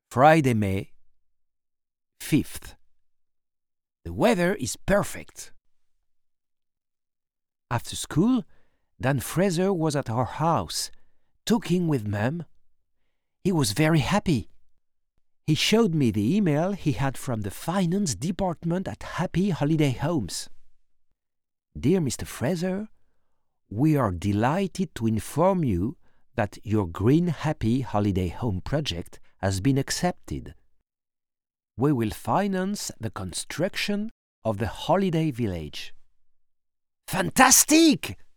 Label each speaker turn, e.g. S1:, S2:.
S1: Friday, May 5th. The weather is perfect. After school, Dan Fraser was at our house, talking with Mum. He was very happy. He showed me the email he had from the finance department at Happy Holiday Homes. Dear Mr. Fraser, we are delighted to inform you that your Green Happy Holiday Home project has been accepted. We will finance the construction of the holiday village. Fantastic!